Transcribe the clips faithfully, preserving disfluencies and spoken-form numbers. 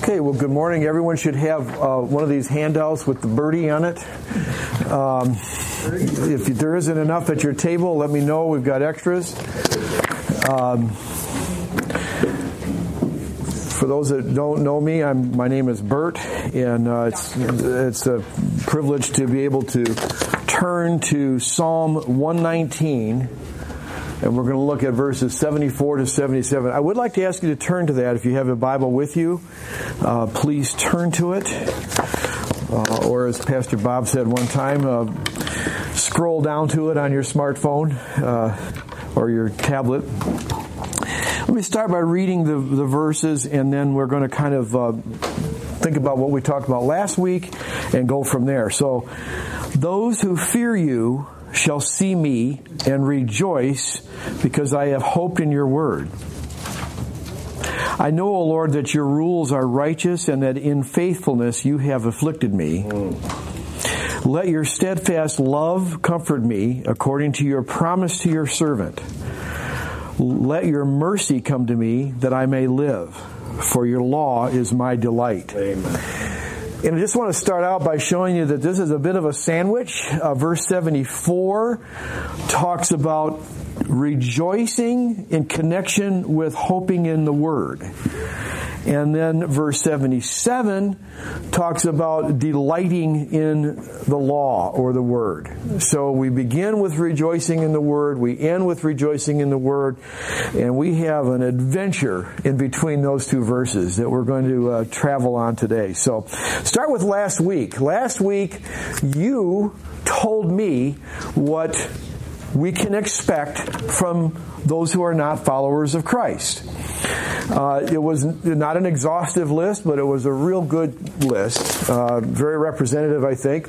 Okay, well, good morning. Everyone should have uh, one of these handouts with the birdie on it. Um, if there isn't enough at your table, let me know. We've got extras. Um, for those that don't know me, I'm, my name is Bert, and uh, it's it's a privilege to be able to turn to Psalm one nineteen. And we're going to look at verses seventy-four to seventy-seven. I would like to ask you to turn to that. If you have a Bible with you, uh, please turn to it. Uh, or as Pastor Bob said one time, uh, scroll down to it on your smartphone uh, or your tablet. Let me start by reading the, the verses, and then we're going to kind of uh, think about what we talked about last week and go from there. So, those who fear you shall see me and rejoice because I have hoped in your word. I know, O Lord, that your rules are righteous and that in faithfulness you have afflicted me. Mm. Let your steadfast love comfort me according to your promise to your servant. Let your mercy come to me that I may live, for your law is my delight. Amen. And I just want to start out by showing you that this is a bit of a sandwich. Uh, verse seventy-four talks about rejoicing in connection with hoping in the Word. And then verse seventy-seven talks about delighting in the law or the Word. So we begin with rejoicing in the Word, we end with rejoicing in the Word, and we have an adventure in between those two verses that we're going to uh, travel on today. So start with last week. Last week you told me what we can expect from those who are not followers of Christ. Uh, it was not an exhaustive list, but it was a real good list. Uh, very representative, I think.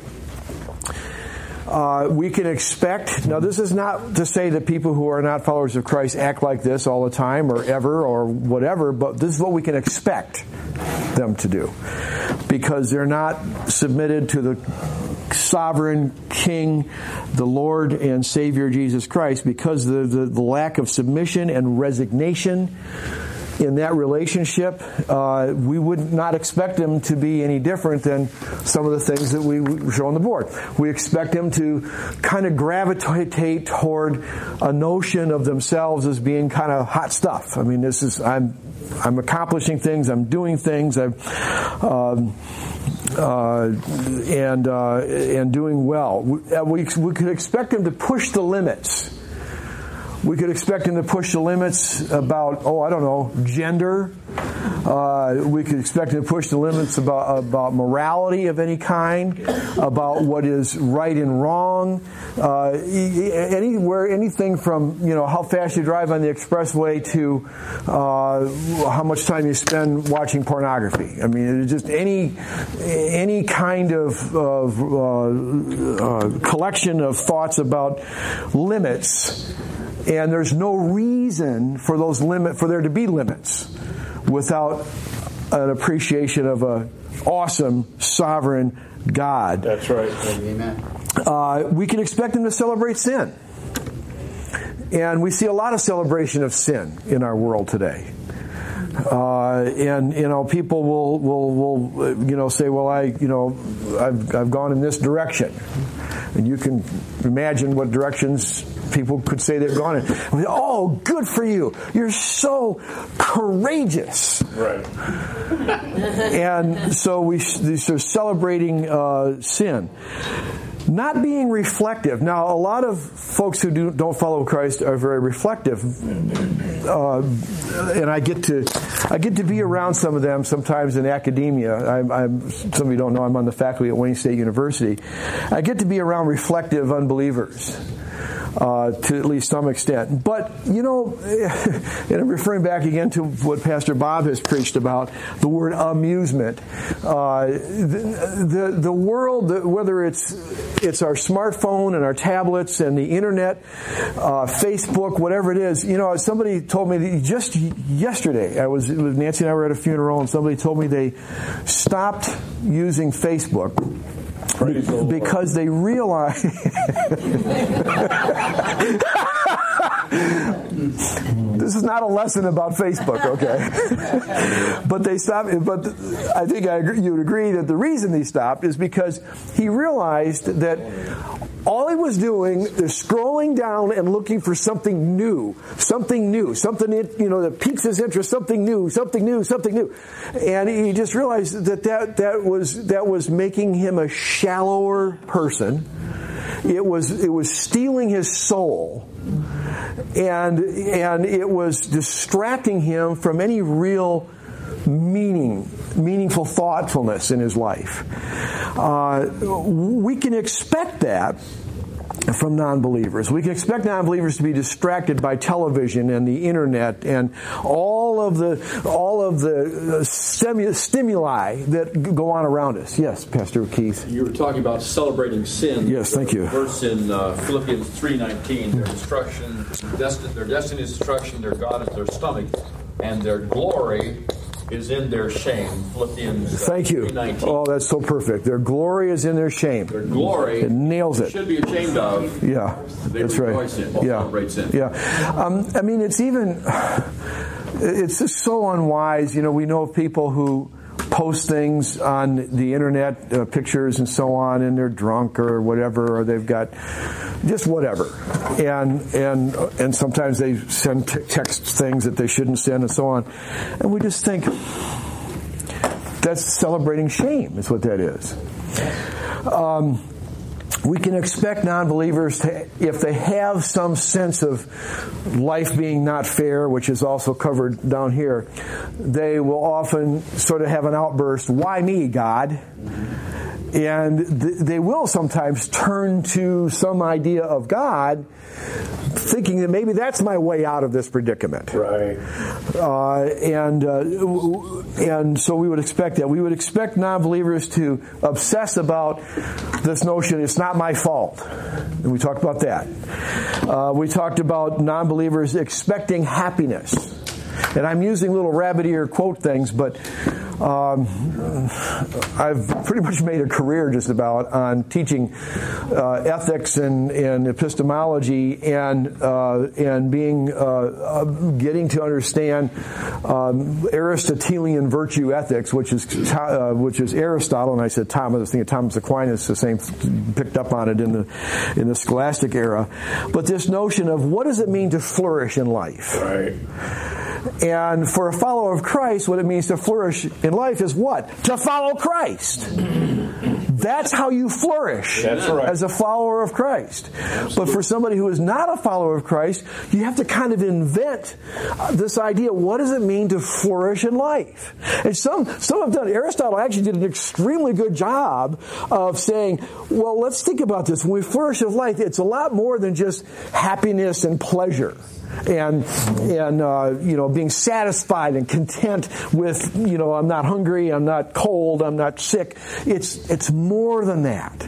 Uh, we can expect, now this is not to say that people who are not followers of Christ act like this all the time or ever or whatever, but this is what we can expect them to do. Because they're not submitted to the sovereign King, the Lord and Savior Jesus Christ, because the, the, the lack of submission and resignation in that relationship, uh, we would not expect them to be any different than some of the things that we show on the board. We expect them to kind of gravitate toward a notion of themselves as being kind of hot stuff. I mean, this is, I'm, I'm accomplishing things, I'm doing things, I'm, um, uh, and, uh, and doing well. We, we could expect them to push the limits. We could expect him to push the limits about, oh, I don't know, gender. Uh, we could expect him to push the limits about about morality of any kind, about what is right and wrong. Uh, anywhere, anything from, you know, how fast you drive on the expressway to uh, how much time you spend watching pornography. I mean, it's just any any kind of, of uh, uh, collection of thoughts about limits. And there's no reason for those limit for there to be limits without an appreciation of a awesome, sovereign God. That's right. Amen. Uh, we can expect them to celebrate sin. And we see a lot of celebration of sin in our world today. Uh, and, you know, people will, will, will, you know, say, well, I, you know, I've, I've gone in this direction. And you can imagine what directions people could say they've gone in. Oh, good for you. You're so courageous. Right. And so we, these are celebrating uh, sin. Not being reflective. Now, a lot of folks who do, don't follow Christ are very reflective, uh, and I get to I get to be around some of them sometimes in academia. I'm, I'm, some of you don't know I'm on the faculty at Wayne State University. I get to be around reflective unbelievers. Uh, to at least some extent. But, you know, and I'm referring back again to what Pastor Bob has preached about, the word amusement. Uh, the, the, the world, whether it's it's our smartphone and our tablets and the internet, uh, Facebook, whatever it is, you know, somebody told me that just yesterday, I was, Nancy and I were at a funeral, and somebody told me they stopped using Facebook because they realize This is not a lesson about Facebook, okay? But they stopped. But I think I agree, you would agree that the reason he stopped is because he realized that all he was doing is scrolling down and looking for something new, something new, something that, you know, that piques his interest, something new, something new, something new, and he just realized that that, that was that was making him a shallower person. It was it was stealing his soul, and and it was distracting him from any real meaning, meaningful thoughtfulness in his life. Uh, we can expect that from non-believers. We can expect non-believers to be distracted by television and the internet and all of the all of the stimuli that go on around us. Yes, Pastor Keith. You were talking about celebrating sin. Yes, thank you. Verse in uh, Philippians three nineteen: their destruction, desti- their destiny is destruction. Their God is their stomach, and their glory is in their shame. Philippians uh, Thank you. three nineteen. Oh, that's so perfect. Their glory is in their shame. Their glory, it nails it. Should be ashamed of. Yeah, they that's rejoice right. in. Or Yeah, celebrate sin. yeah. Um, I mean, it's even. It's just so unwise. You know, we know of people who post things on the internet, uh, pictures and so on, and they're drunk or whatever, or they've got just whatever, and and and sometimes they send t- text things that they shouldn't send and so on, and we just think that's celebrating shame is what that is. Um, we can expect non-believers to, if they have some sense of life being not fair, which is also covered down here, they will often sort of have an outburst, "Why me, God?" And th- they will sometimes turn to some idea of God, thinking that maybe that's my way out of this predicament. Right. Uh, and uh, and so we would expect that. We would expect non-believers to obsess about this notion, it's not my fault. And we talked about that. Uh, we talked about non-believers expecting happiness. And I'm using little rabbit ear quote things, but um, I've pretty much made a career just about on teaching uh, ethics and, and epistemology and uh, and being uh, getting to understand um, Aristotelian virtue ethics, which is uh, which is Aristotle. And I said Thomas. I was thinking Thomas Aquinas, the same, picked up on it in the in the Scholastic era. But this notion of what does it mean to flourish in life? Right. And for a follower of Christ, what it means to flourish in life is what? To follow Christ. That's how you flourish. That's right. As a follower of Christ. Absolutely. But for somebody who is not a follower of Christ, you have to kind of invent this idea. What does it mean to flourish in life? And some, some have done. Aristotle actually did an extremely good job of saying, well, let's think about this. When we flourish in life, it's a lot more than just happiness and pleasure. And, and, uh, you know, being satisfied and content with, you know, I'm not hungry, I'm not cold, I'm not sick. It's, it's more than that.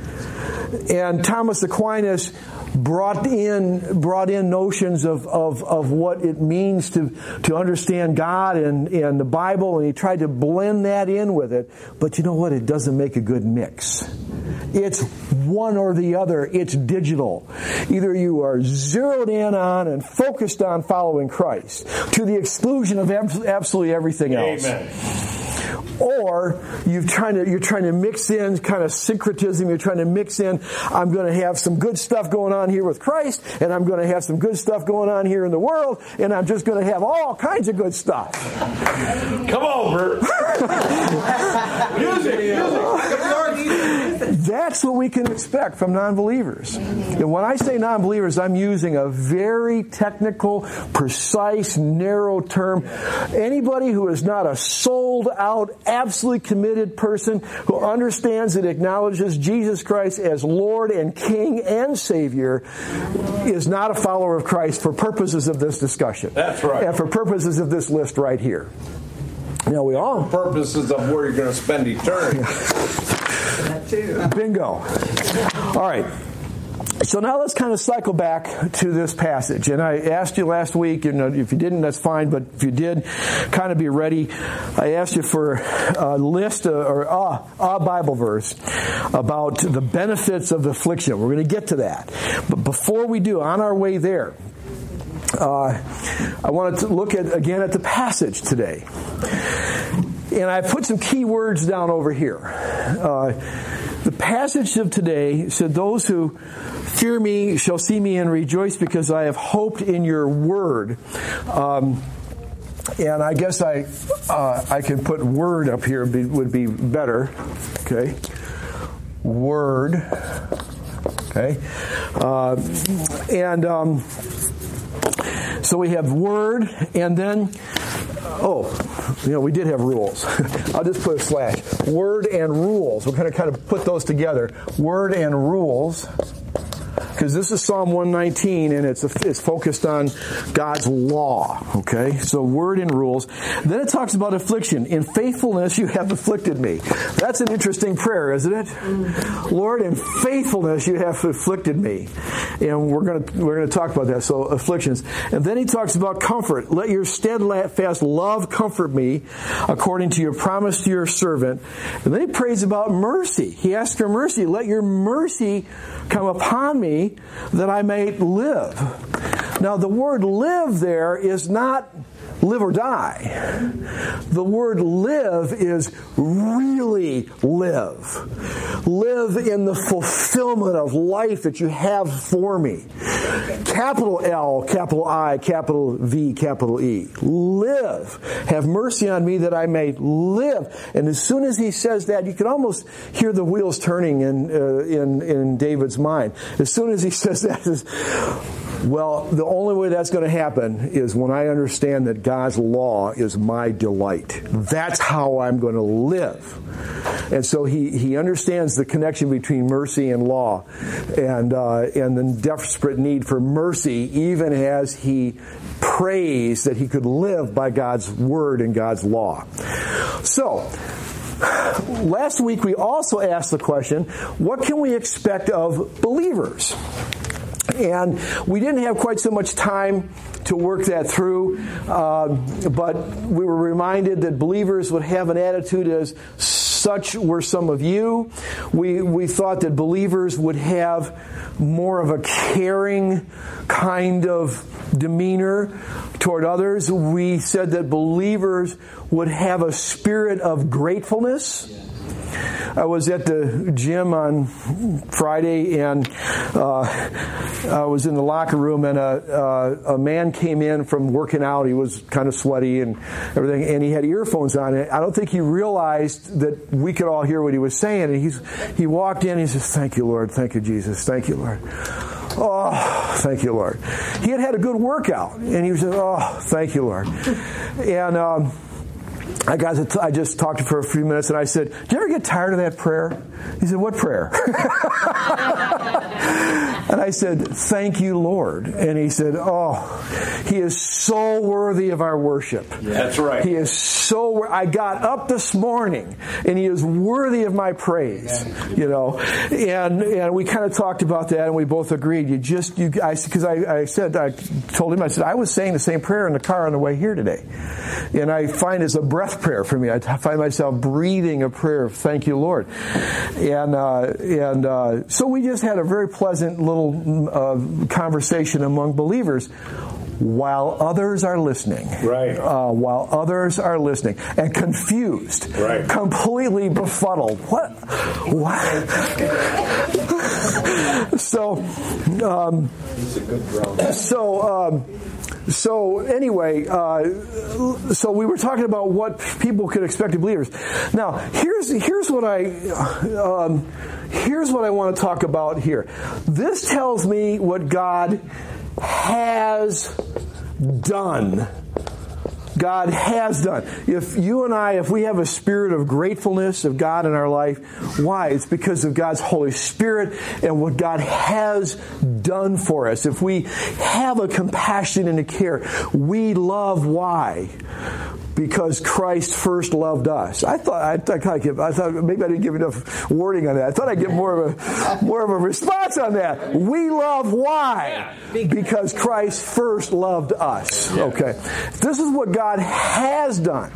And Thomas Aquinas brought in, brought in notions of, of, of what it means to, to understand God and, and the Bible, and he tried to blend that in with it. But you know what? It doesn't make a good mix. It's one or the other. It's digital. Either you are zeroed in on and focused on following Christ to the exclusion of absolutely everything else. Amen. Or you're trying to you're trying to mix in kind of syncretism. You're trying to mix in, I'm going to have some good stuff going on here with Christ, and I'm going to have some good stuff going on here in the world, and I'm just going to have all kinds of good stuff. Come on, Bert. Music, music. That's what we can expect from non-believers. And when I say non-believers, I'm using a very technical, precise, narrow term. Anybody who is not a sold-out, absolutely committed person who understands and acknowledges Jesus Christ as Lord and King and Savior is not a follower of Christ for purposes of this discussion. That's right. And for purposes of this list right here. Now we all... For purposes of where you're going to spend eternity. That too. Bingo. All right. So now let's kind of cycle back to this passage. And I asked you last week, you know, if you didn't, that's fine, but if you did, kind of be ready. I asked you for a list or a, a Bible verse about the benefits of the affliction. We're going to get to that. But before we do, on our way there, uh, I wanted to look at again at the passage today. And I put some key words down over here. Uh, the passage of today said, "Those who fear me shall see me and rejoice because I have hoped in your word." Um, and I guess I uh, I can put word up here be, would be better. Okay, word. Okay, uh, and um, so we have word, and then oh, you know, we did have rules. I'll just put a slash. Word and rules. We're going to kind of put those together. Word and rules. Because this is Psalm one nineteen, and it's a, it's focused on God's law. Okay, so word and rules. Then it talks about affliction. In faithfulness you have afflicted me. That's an interesting prayer, isn't it? Mm-hmm. Lord, in faithfulness you have afflicted me, and we're going to we're going to talk about that. So afflictions, and then he talks about comfort. Let your steadfast love comfort me, according to your promise to your servant. And then he prays about mercy. He asks for mercy. Let your mercy come upon me, that I may live. Now, the word live there is not live or die. The word live is really live. Live in the fulfillment of life that you have for me. Capital L, capital I, capital V, capital E. Live. Have mercy on me that I may live. And as soon as he says that, you can almost hear the wheels turning in uh, in, in David's mind. As soon as he says that, is, well, the only way that's going to happen is when I understand that God's law is my delight. That's how I'm going to live. And so he, he understands the connection between mercy and law, and uh, and the desperate need for mercy, even as he prays that he could live by God's word and God's law. So, last week we also asked the question, what can we expect of believers? And we didn't have quite so much time to work that through, uh, but we were reminded that believers would have an attitude as such were some of you. We we thought that believers would have more of a caring kind of demeanor toward others. We said that believers would have a spirit of gratefulness. I was at the gym on Friday, and uh, I was in the locker room, and a, uh, a man came in from working out. He was kind of sweaty and everything, and he had earphones on. I don't think he realized that we could all hear what he was saying. And he's he walked in, and he says, "Thank you, Lord. Thank you, Jesus. Thank you, Lord. Oh, thank you, Lord." He had had a good workout, and he was saying, "Oh, thank you, Lord." And um, I got to t- I just talked to him for a few minutes, and I said, "Do you ever get tired of that prayer?" He said, "What prayer?" And I said, "Thank you, Lord." And he said, "Oh, he is so worthy of our worship." That's right. He is so wor- I got up this morning, and he is worthy of my praise. You know, and and we kind of talked about that, and we both agreed. You just you I because I, I said I told him I said I was saying the same prayer in the car on the way here today, and I find it's a breath prayer for me. I find myself breathing a prayer of "Thank you, Lord." And uh, and uh, so we just had a very pleasant little uh, conversation among believers, while others are listening. Right. Uh, while others are listening and confused, right, completely befuddled. What? What? so, um, so. Um, So anyway, uh, so we were talking about what people could expect of believers. Now, here's here's what I um, here's what I want to talk about here. This tells me what God has done. God has done. If you and I, if we have a spirit of gratefulness of God in our life, why? It's because of God's Holy Spirit and what God has done for us. If we have a compassion and a care, we love. Why? Because Christ first loved us. I thought I thought, I give, I thought maybe I didn't give enough wording on that. I thought I'd get more of a more of a response on that. We love. Why? Because Christ first loved us. Okay, this is what God has done.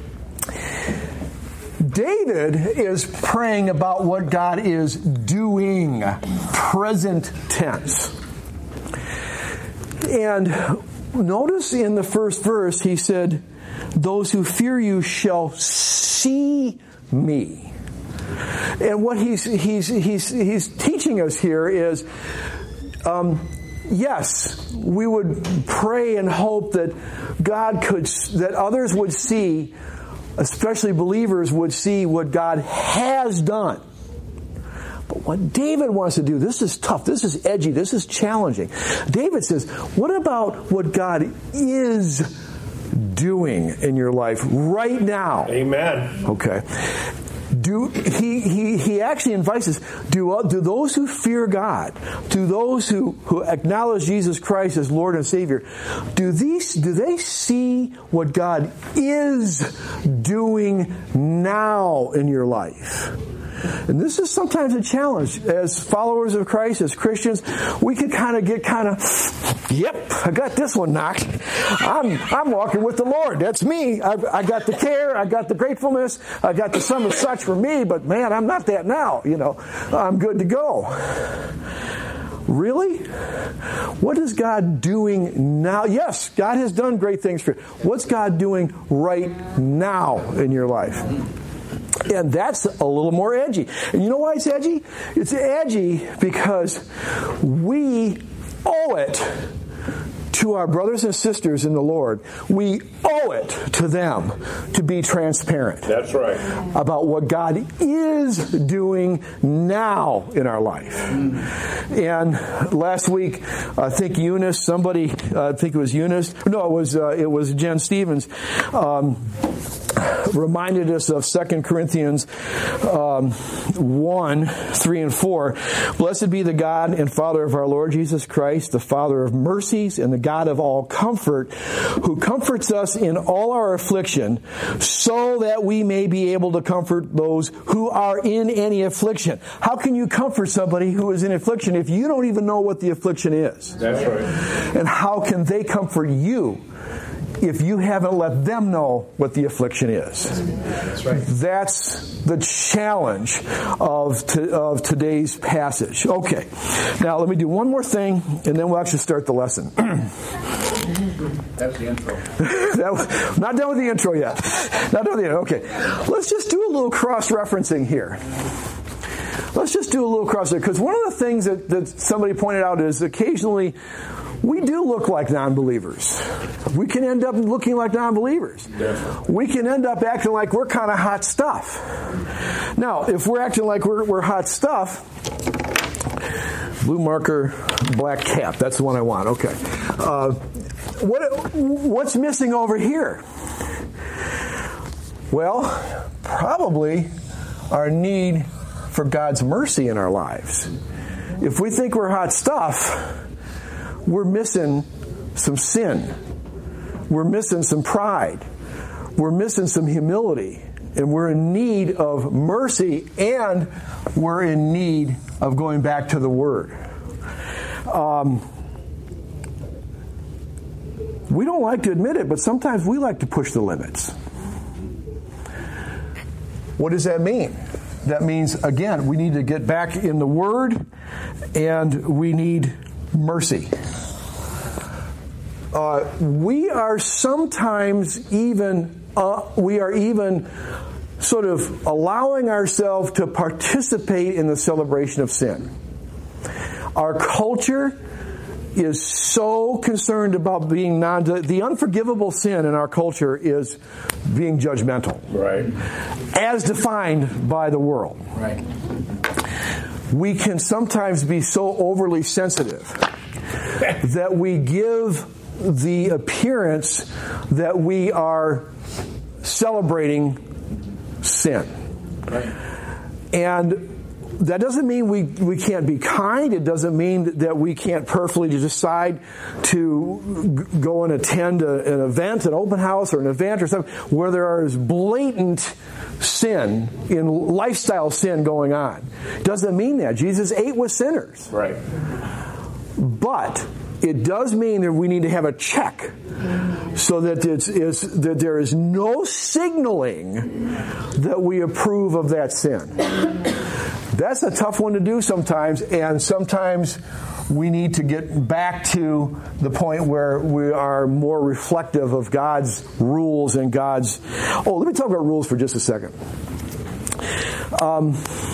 David is praying about what God is doing, present tense. And notice in the first verse, he said, those who fear you shall see me. And what he's he's he's he's teaching us here is, um, yes, we would pray and hope that God could, that others would see, especially believers would see what God has done. But what David wants to do, this is tough, this is edgy, this is challenging. David says, what about what God is doing in your life right now? Amen. Okay. Do he, he he actually invites us, do, do those who fear God, do those who, who acknowledge Jesus Christ as Lord and Savior, do these do they see what God is doing now in your life? And this is sometimes a challenge. As followers of Christ, as Christians, we can kind of get kind of, yep, I got this one knocked. I'm I'm walking with the Lord. That's me. I've, I got the care. I got the gratefulness. I got the sum of such for me. But man, I'm not that now. You know, I'm good to go. Really? What is God doing now? Yes, God has done great things for you. What's God doing right now in your life? And that's a little more edgy. And you know why it's edgy? It's edgy because we owe it to our brothers and sisters in the Lord. We owe it to them to be transparent. That's right. About what God is doing now in our life. And last week, I think Eunice, somebody, I think it was Eunice, no, it was uh, it was Jen Stevens, um, reminded us of Second Corinthians um, one, three and four. Blessed be the God and Father of our Lord Jesus Christ, the Father of mercies and the God of all comfort, who comforts us in all our affliction, so that we may be able to comfort those who are in any affliction. How can you comfort somebody who is in affliction if you don't even know what the affliction is? That's right. And how can they comfort you if you haven't let them know what the affliction is? That's right. That's the challenge of to, of today's passage. Okay, now let me do one more thing, and then we'll actually start the lesson. That's the intro. that, not done with the intro yet. Not done with the intro. Okay, let's just do a little cross-referencing here. Let's just do a little cross-referencing, because one of the things that, that somebody pointed out is occasionally we do look like non-believers. We can end up looking like non-believers. Definitely. We can end up acting like we're kind of hot stuff. Now, if we're acting like we're, we're hot stuff, blue marker, black cap. That's the one I want. Okay. Uh, what what's missing over here? Well, probably our need for God's mercy in our lives. If we think we're hot stuff, we're missing some sin. We're missing some pride. We're missing some humility. And we're in need of mercy, and we're in need of going back to the Word. Um, we don't like to admit it, but sometimes we like to push the limits. What does that mean? That means, again, we need to get back in the Word, and we need mercy. Uh, we are sometimes even, uh, we are even sort of allowing ourselves to participate in the celebration of sin. Our culture is so concerned about being non, the unforgivable sin in our culture is being judgmental. Right. As defined by the world. Right. We can sometimes be so overly sensitive that we give the appearance that we are celebrating sin. Right. And that doesn't mean we, we can't be kind. It doesn't mean that we can't perfectly decide to go and attend a, an event, an open house or an event or something where there is blatant sin, in lifestyle sin going on. Doesn't mean that. Jesus ate with sinners. Right. But it does mean that we need to have a check so that it's, it's, that there is no signaling that we approve of that sin. That's a tough one to do sometimes, and sometimes we need to get back to the point where we are more reflective of God's rules and God's... Oh, let me talk about rules for just a second. Um,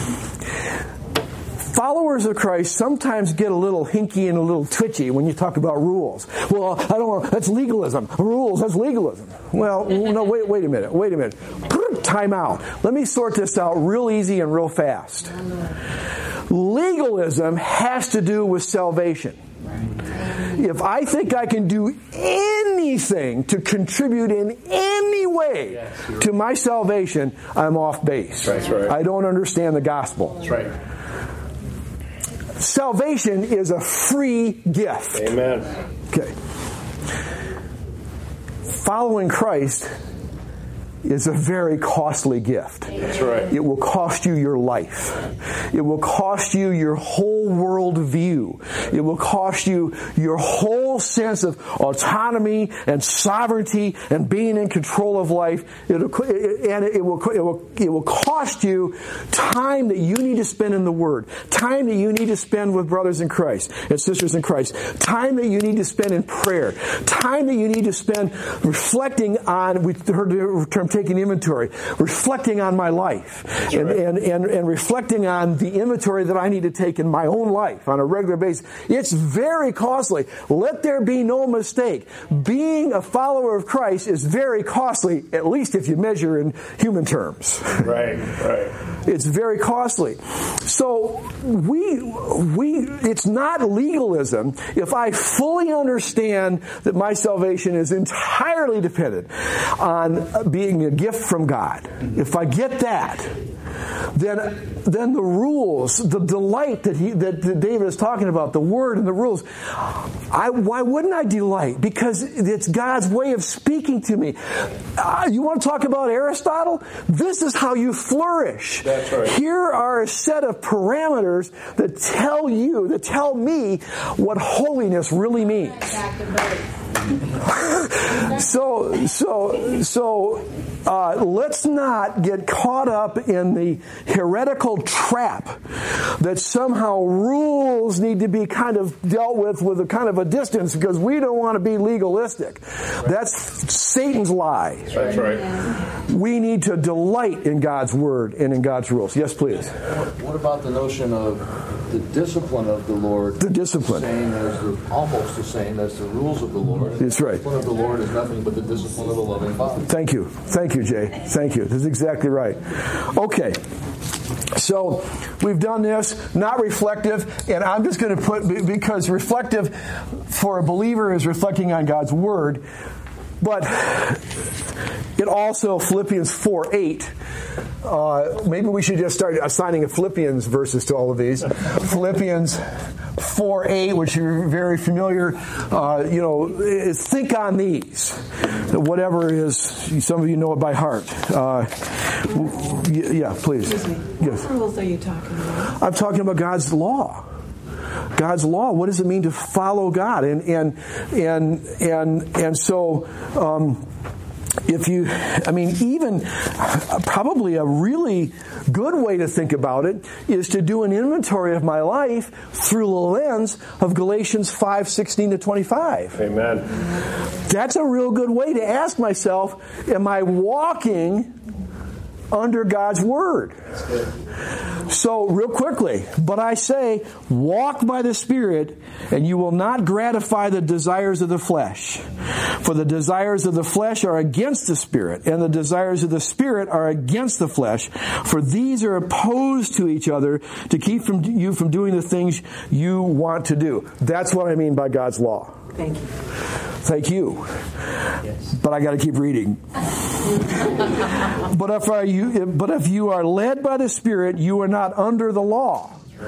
followers of Christ sometimes get a little hinky and a little twitchy when you talk about rules. Well, I don't want, that's legalism. Rules, that's legalism. Well, no, wait, wait a minute, wait a minute. Time out. Let me sort this out real easy and real fast. Legalism has to do with salvation. If I think I can do anything to contribute in any way yes, to my salvation, I'm off base. That's right. I don't understand the gospel. That's right. Salvation is a free gift. Amen. Okay. Following Christ is a very costly gift. That's right. It will cost you your life. It will cost you your whole world view. It will cost you your whole sense of autonomy and sovereignty and being in control of life. It'll, and it will, it will, it will cost you time that you need to spend in the Word, time that you need to spend with brothers in Christ and sisters in Christ, time that you need to spend in prayer, time that you need to spend reflecting on, we heard the term taking inventory, reflecting on my life and, right. and, and, and reflecting on the inventory that I need to take in my own life on a regular basis. It's very costly. Let there be no mistake. Being a follower of Christ is very costly, at least if you measure in human terms. Right, right. It's very costly. So we, we, it's not legalism if I fully understand that my salvation is entirely dependent on being a gift from God. If I get that, then then the rules, the delight that he that, that David is talking about, the Word and the rules, I why wouldn't I delight? Because it's God's way of speaking to me. Uh, you want to talk about Aristotle? This is how you flourish. That's right. Here are a set of parameters that tell you, that tell me what holiness really means. so, so, so, uh, let's not get caught up in the heretical trap that somehow rules need to be kind of dealt with with a kind of a distance because we don't want to be legalistic. Right. That's Satan's lie. That's right. We need to delight in God's Word and in God's rules. Yes, please. What about the notion of the discipline of the Lord? The discipline. The same as the, almost the same as the rules of the Lord. That's right. The discipline of the Lord is nothing but the discipline of the loving Father. Thank you. Thank you, Jay. Thank you. This is exactly right. Okay. So we've done this, not reflective, and I'm just going to put, because reflective for a believer is reflecting on God's Word, but it also, Philippians four eight, uh, maybe we should just start assigning Philippians verses to all of these. Philippians four eight, which you're very familiar, uh, you know, is think on these. Whatever is, some of you know it by heart. Uh, yeah, please. Excuse me. Yes. What rules are you talking about? I'm talking about God's law. God's law. What does it mean to follow God? And and and and and so, um, if you, I mean, even probably a really good way to think about it is to do an inventory of my life through the lens of Galatians five sixteen to twenty-five. Amen. That's a real good way to ask myself, am I walking under God's Word? So, real quickly, but I say, walk by the Spirit, and you will not gratify the desires of the flesh. For the desires of the flesh are against the Spirit, and the desires of the Spirit are against the flesh. For these are opposed to each other to keep from you from doing the things you want to do. That's what I mean by God's law. Thank you. Thank you. Yes. But I got to keep reading. But if are you, but if you are led by the Spirit, you are not under the law.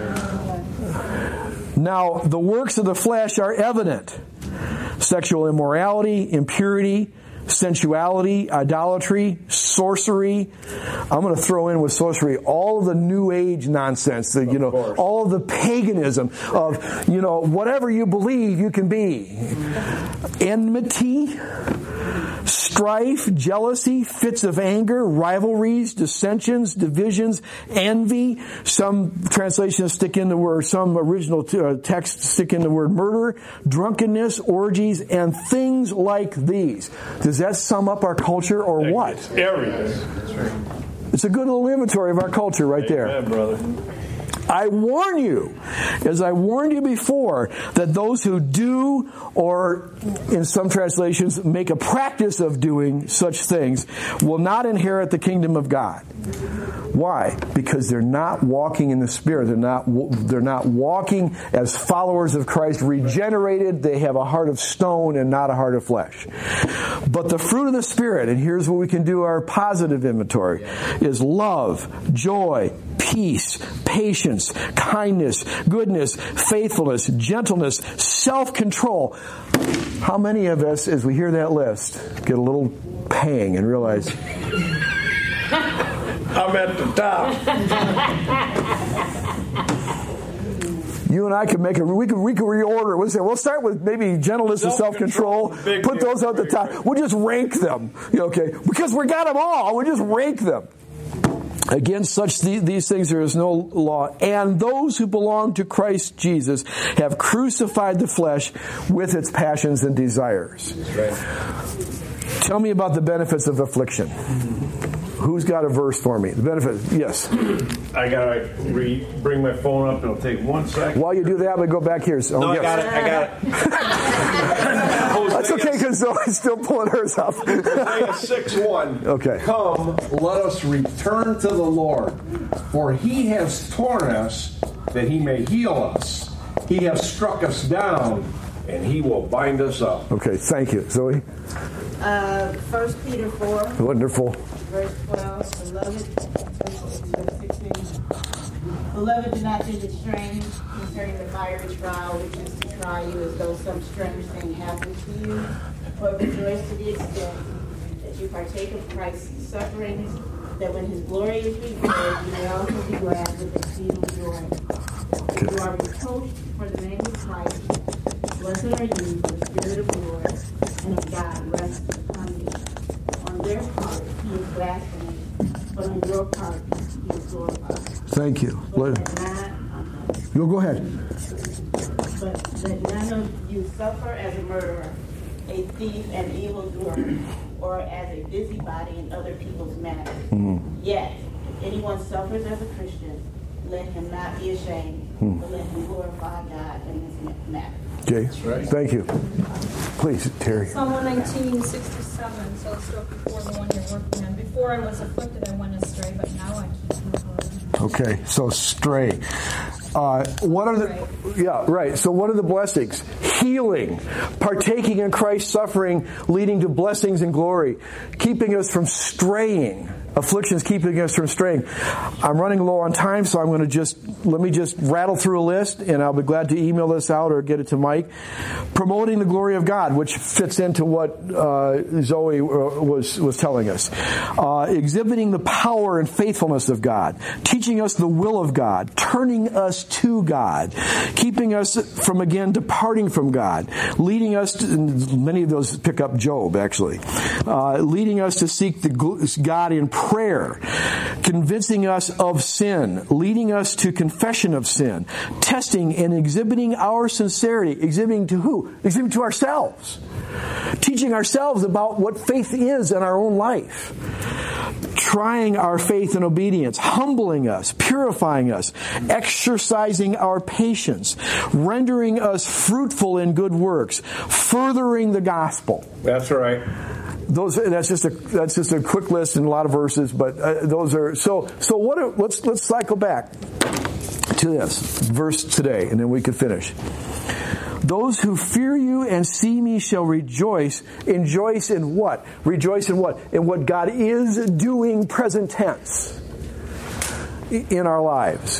Now, the works of the flesh are evident: sexual immorality, impurity, sensuality, idolatry, sorcery. I'm going to throw in with sorcery all of the New Age nonsense, the, you know, course. all of the paganism of, you know, whatever you believe you can be. Enmity, strife, jealousy, fits of anger, rivalries, dissensions, divisions, envy. Some translations stick in the word, some original t- uh, texts stick in the word murder, drunkenness, orgies, and things like these. Does that sum up our culture or what? Everything. It's a good little inventory of our culture right there. Amen, brother. I warn you, as I warned you before, that those who do, or in some translations, make a practice of doing such things, will not inherit the kingdom of God. Why? Because they're not walking in the Spirit. They're not, they're not walking as followers of Christ, regenerated. They have a heart of stone and not a heart of flesh. But the fruit of the Spirit, and here's where we can do our positive inventory, is love, joy, peace, patience, kindness, goodness, faithfulness, gentleness, self-control. How many of us, as we hear that list, get a little pang and realize, I'm at the top. you and I could make a, we could, we could reorder. We'll say, we'll start with maybe gentleness and self-control. Put those at the top. We'll just rank them. You know, okay. Because we got them all. We'll just rank them. Against such the, these things there is no law. And those who belong to Christ Jesus have crucified the flesh with its passions and desires. Right. Tell me about the benefits of affliction. Who's got a verse for me? The benefits, yes. I gotta re- bring my phone up. It'll take one second. While you do that, I'm going to go back here. So, no, yes. I got it. I got it. That's okay, because Zoe's still pulling hers up. Hosea six one. Okay. Come, let us return to the Lord, for he has torn us that he may heal us. He has struck us down, and he will bind us up. Okay, thank you. Zoe? Uh, First Peter four. Wonderful. Verse twelve, beloved, sixteen. Beloved, do not think it strange concerning the fiery trial which is to try you as though some strange thing happened to you, but rejoice to the extent that you partake of Christ's sufferings, that when his glory is revealed, you may also be glad with exceeding joy. Okay. You are reproached for the name of Christ. Blessed are you, for the Spirit of the Lord and of God rests upon you. On their part, he is blasphemed, but on your part, he is glorified. Thank you. But that none, You'll go ahead. but that none of you suffer as a murderer, a thief, an evildoer, or as a busybody in other people's matters. Mm-hmm. Yet, if anyone suffers as a Christian, let him not be ashamed, mm. but let him glorify God in this matter. Jay, right. Thank you. Please, Terry. Psalm one nineteen, sixty-seven, so it's still before the one you're working on. Before I was afflicted, I went astray, but now I keep my heart. Okay, so stray. Uh, what are the, yeah, right. So what are the blessings? Healing, partaking in Christ's suffering, leading to blessings and glory, keeping us from straying. Afflictions keeping us from straying. I'm running low on time, so I'm going to just, let me just rattle through a list, and I'll be glad to email this out or get it to Mike. Promoting the glory of God, which fits into what uh, Zoe was was telling us. Uh, exhibiting the power and faithfulness of God. Teaching us the will of God. Turning us to God. Keeping us from, again, departing from God. Leading us to, many of those pick up Job, actually. Uh, leading us to seek the God in prayer, convincing us of sin, leading us to confession of sin, testing and exhibiting our sincerity, exhibiting to who? Exhibiting to ourselves. Teaching ourselves about what faith is in our own life. Trying our faith and obedience, humbling us, purifying us, exercising our patience, rendering us fruitful in good works, furthering the gospel. That's right. Those that's just a that's just a quick list and a lot of verses, but uh, those are so so. What? Are, let's let's cycle back to this verse today, and then we can finish. Those who fear you and see me shall rejoice. Rejoice in what? Rejoice in what? In what God is doing, present tense, in our lives.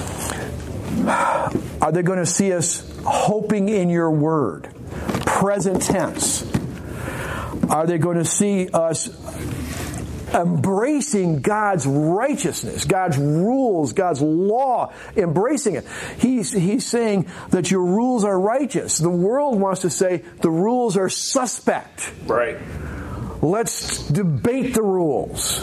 Are they going to see us hoping in your word, present tense? Are they going to see us embracing God's righteousness, God's rules, God's law, embracing it? He's, he's saying that your rules are righteous. The world wants to say the rules are suspect. Right. let's debate the rules.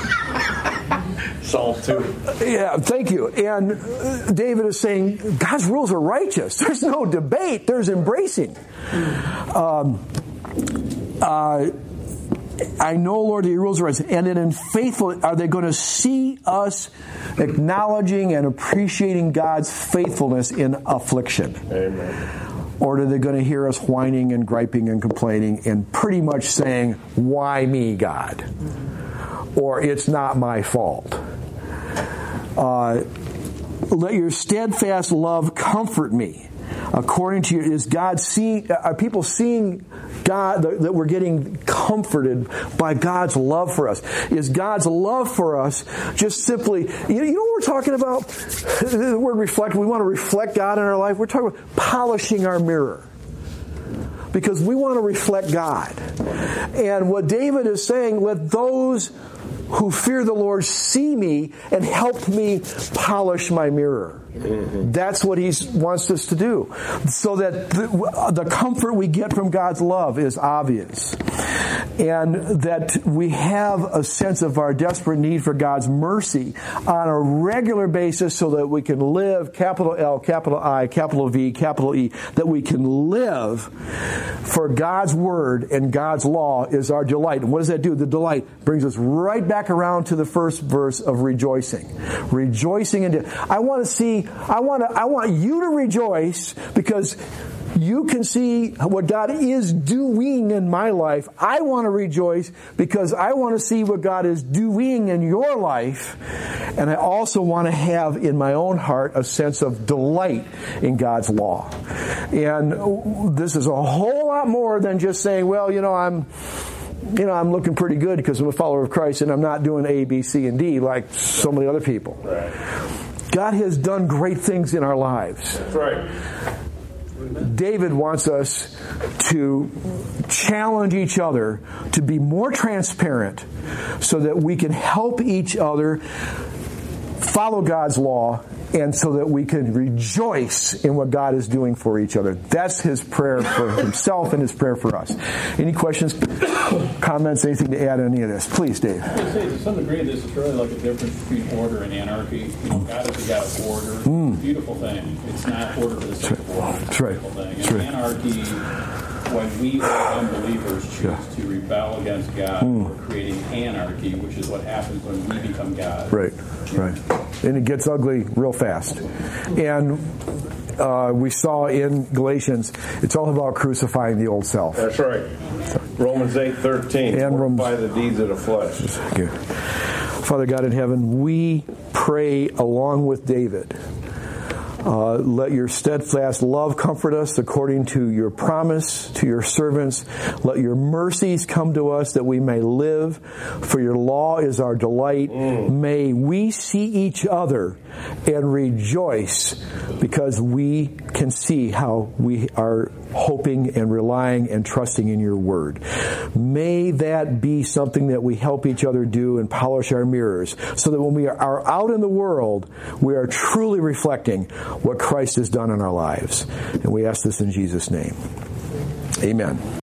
Psalm two. Yeah, thank you. And David is saying God's rules are righteous. There's no debate. There's embracing. Um, uh, I know, Lord, that your rules are righteous. And then in faithful, are they going to see us acknowledging and appreciating God's faithfulness in affliction? Amen. Or are they going to hear us whining and griping and complaining and pretty much saying, why me, God? Or it's not my fault. Uh, let your steadfast love comfort me. According to you, is God seeing? Are people seeing God that we're getting comforted by God's love for us? Is God's love for us just simply? You know what we're talking about? The word reflect. We want to reflect God in our life. We're talking about polishing our mirror. Because we want to reflect God. And what David is saying, let those who fear the Lord see me and help me polish my mirror. Mm-hmm. That's what he wants us to do. So that the, the comfort we get from God's love is obvious. And that we have a sense of our desperate need for God's mercy on a regular basis so that we can live, capital L, capital I, capital V, capital E, that we can live for God's word and God's law is our delight. And what does that do? The delight brings us right back around to the first verse of rejoicing. Rejoicing in I want to see, I want to, I want you to rejoice because you can see what God is doing in my life. I want to rejoice because I want to see what God is doing in your life. And I also want to have in my own heart a sense of delight in God's law. And this is a whole lot more than just saying, well, you know, I'm you know, I'm looking pretty good because I'm a follower of Christ and I'm not doing A, B, C, and D like so many other people. Right. God has done great things in our lives. That's right. David wants us to challenge each other to be more transparent so that we can help each other follow God's law and so that we can rejoice in what God is doing for each other. That's his prayer for himself and his prayer for us. Any questions, comments, anything to add on any of this? Please, Dave. I would say to some degree this is really like a difference between order and anarchy. You know, God is a God of order. Mm. It's a beautiful thing. It's not order for the sake of order. It's That's a right. beautiful thing. That's And right. anarchy, when we as unbelievers choose Yeah. to rebel against God, Mm. we're creating anarchy, which is what happens when we become God. Right, right. And it gets ugly real fast. And uh, we saw in Galatians, it's all about crucifying the old self. That's right. Romans eight thirteen. And Romans- by the deeds of the flesh. Okay. Father God in heaven, we pray along with David. Uh, let your steadfast love comfort us according to your promise to your servants. Let your mercies come to us that we may live, for your law is our delight. Mm. May we see each other and rejoice because we can see how we are hoping and relying and trusting in your word. May that be something that we help each other do and polish our mirrors so that when we are out in the world, we are truly reflecting what Christ has done in our lives. And we ask this in Jesus' name. Amen.